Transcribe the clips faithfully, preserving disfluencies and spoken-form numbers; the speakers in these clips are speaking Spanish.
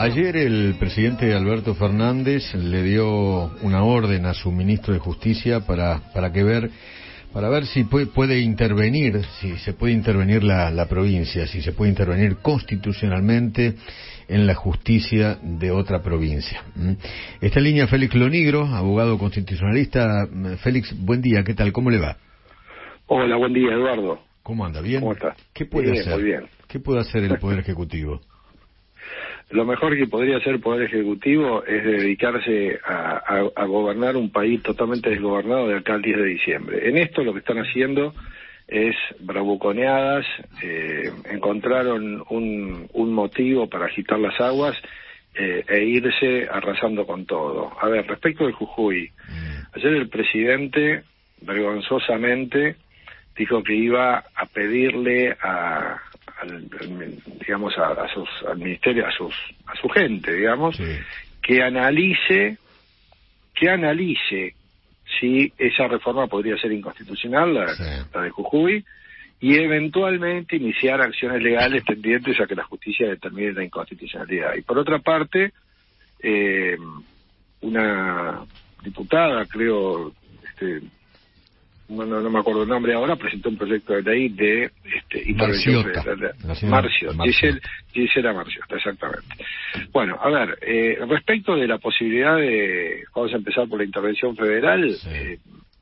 Ayer el presidente Alberto Fernández le dio una orden a su ministro de Justicia para para que ver para ver si puede, puede intervenir, si se puede intervenir la, la provincia, si se puede intervenir constitucionalmente en la justicia de otra provincia. Está en línea Félix Lonigro, abogado constitucionalista. Félix, buen día, ¿qué tal? ¿Cómo le va? Hola, buen día, Eduardo. ¿Cómo anda? ¿Bien? ¿Cómo está? ¿Qué puede bien, hacer? Muy bien. ¿Qué puede hacer el Poder Ejecutivo? Lo mejor que podría hacer el Poder Ejecutivo es dedicarse a, a, a gobernar un país totalmente desgobernado de acá al diez de diciembre. En esto lo que están haciendo es bravuconeadas, eh, encontraron un, un motivo para agitar las aguas eh, e irse arrasando con todo. A ver, respecto del Jujuy, ayer el presidente vergonzosamente dijo que iba a pedirle a, al, digamos a, a sus al ministerio, a sus a su gente, digamos, sí, que analice que analice si esa reforma podría ser inconstitucional, la, sí. la de Jujuy, y eventualmente iniciar acciones legales tendientes a que la justicia determine la inconstitucionalidad. Y por otra parte, eh, una diputada, creo, este Bueno, no me acuerdo el nombre ahora, presentó un proyecto de ley de este, intervención federal. Marcio, Gisela, Gisela Marciota, exactamente. Bueno, a ver, eh, respecto de la posibilidad de, vamos a empezar por la intervención federal, sí. eh,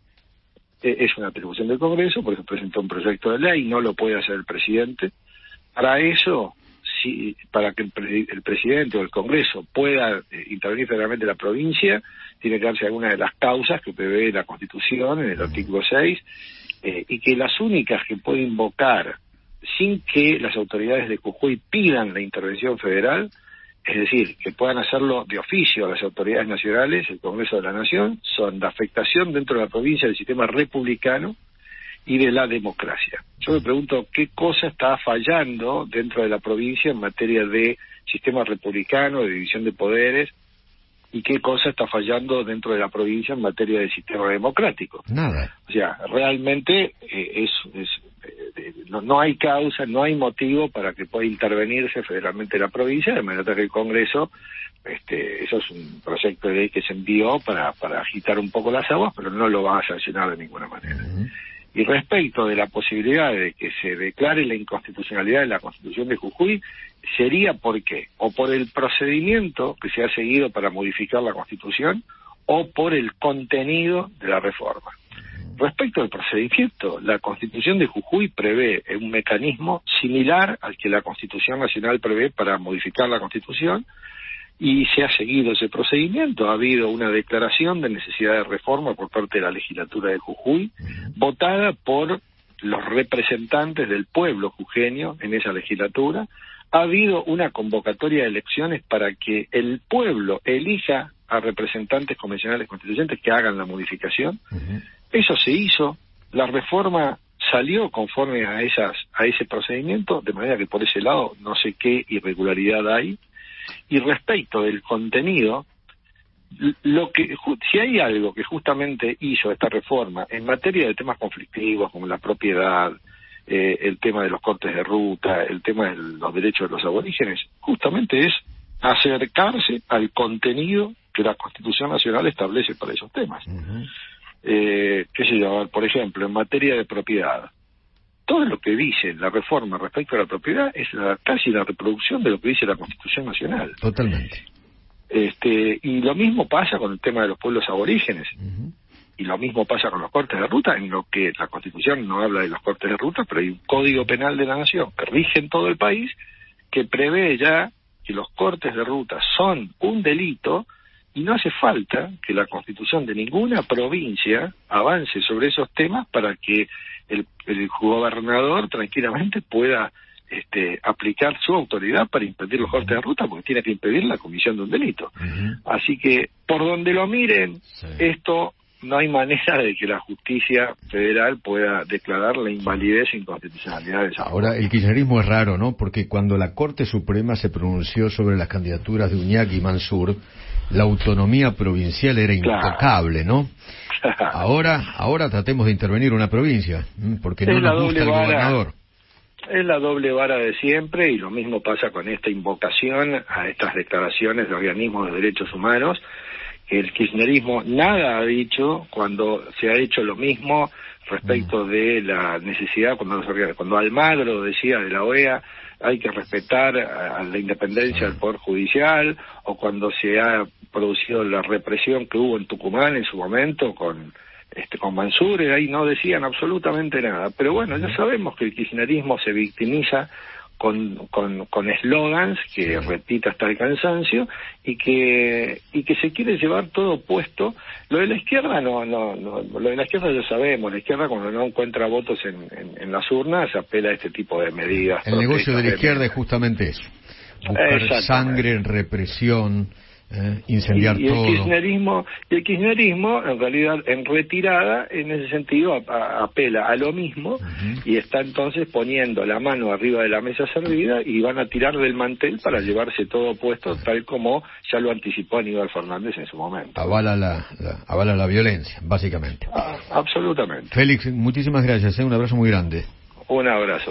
es una atribución del Congreso, por eso presentó un proyecto de ley, no lo puede hacer el presidente. Para eso, sí, para que el, pre, el presidente o el Congreso pueda eh, intervenir federalmente en la provincia, tiene que darse alguna de las causas que prevé la Constitución en el artículo seis, eh, y que las únicas que puede invocar sin que las autoridades de Jujuy pidan la intervención federal, es decir, que puedan hacerlo de oficio a las autoridades nacionales, el Congreso de la Nación, son la afectación dentro de la provincia del sistema republicano y de la democracia. Yo me pregunto qué cosa está fallando dentro de la provincia en materia de sistema republicano, de división de poderes, y qué cosa está fallando dentro de la provincia en materia de sistema democrático. Nada. O sea, realmente eh, es, es eh, no, no hay causa, no hay motivo para que pueda intervenirse federalmente la provincia, de manera que el Congreso, este, eso es un proyecto de ley que se envió para, para agitar un poco las aguas, pero no lo va a sancionar de ninguna manera. Uh-huh. Y respecto de la posibilidad de que se declare la inconstitucionalidad de la Constitución de Jujuy, sería por qué, o por el procedimiento que se ha seguido para modificar la Constitución, o por el contenido de la reforma. Respecto al procedimiento, la Constitución de Jujuy prevé un mecanismo similar al que la Constitución Nacional prevé para modificar la Constitución, y se ha seguido ese procedimiento. Ha habido una declaración de necesidad de reforma por parte de la legislatura de Jujuy, votada por los representantes del pueblo jujeño en esa legislatura. Ha habido una convocatoria de elecciones para que el pueblo elija a representantes convencionales constituyentes que hagan la modificación. Uh-huh. Eso se hizo, la reforma salió conforme a esas a ese procedimiento, de manera que por ese lado no sé qué irregularidad hay. Y respecto del contenido, lo que si hay algo que justamente hizo esta reforma en materia de temas conflictivos como la propiedad, eh, el tema de los cortes de ruta, el tema de los derechos de los aborígenes, justamente es acercarse al contenido que la Constitución Nacional establece para esos temas. Uh-huh. Eh, qué sé yo, por ejemplo, en materia de propiedad, todo lo que dice la reforma respecto a la propiedad es la, casi la reproducción de lo que dice la Constitución Nacional. Totalmente. Este, y lo mismo pasa con el tema de los pueblos aborígenes. Uh-huh. Y lo mismo pasa con los cortes de ruta, en lo que la Constitución no habla de los cortes de ruta, pero hay un Código Penal de la Nación que rige en todo el país, que prevé ya que los cortes de ruta son un delito, y no hace falta que la Constitución de ninguna provincia avance sobre esos temas para que el, el gobernador tranquilamente pueda este, aplicar su autoridad para impedir los cortes de ruta, porque tiene que impedir la comisión de un delito. Uh-huh. Así que, por donde lo miren, sí. esto no hay manera de que la justicia federal pueda declarar la invalidez e inconstitucionalidad de esa. Ahora, el kirchnerismo es raro, ¿no? Porque cuando la Corte Suprema se pronunció sobre las candidaturas de Uñac y Mansur, la autonomía provincial era intocable, ¿no? Ahora, ahora tratemos de intervenir una provincia, porque no nos gusta el gobernador. es la doble vara de siempre, y lo mismo pasa con esta invocación a estas declaraciones de organismos de derechos humanos. El kirchnerismo nada ha dicho cuando se ha hecho lo mismo respecto de la necesidad, cuando, cuando Almagro decía de la O E A hay que respetar a la independencia del Poder Judicial, o cuando se ha producido la represión que hubo en Tucumán en su momento con este con Mansur, ahí no decían absolutamente nada. Pero bueno, ya sabemos que el kirchnerismo se victimiza con con con eslogans que repite hasta el cansancio, y que y que se quiere llevar todo puesto. Lo de la izquierda no no no lo de la izquierda ya sabemos. La izquierda, cuando no encuentra votos en, en, en las urnas, apela a este tipo de medidas. El negocio de la izquierda es justamente eso: buscar sangre, represión, Eh, incendiar y, y todo. El kirchnerismo, y el kirchnerismo, en realidad, en retirada, en ese sentido, a, a, apela a lo mismo, uh-huh. y está entonces poniendo la mano arriba de la mesa servida, y van a tirar del mantel para llevarse todo puesto, uh-huh. tal como ya lo anticipó Aníbal Fernández en su momento. Avala la, la, avala la violencia, básicamente. Ah, absolutamente. Félix, muchísimas gracias, ¿eh? Un abrazo muy grande. Un abrazo.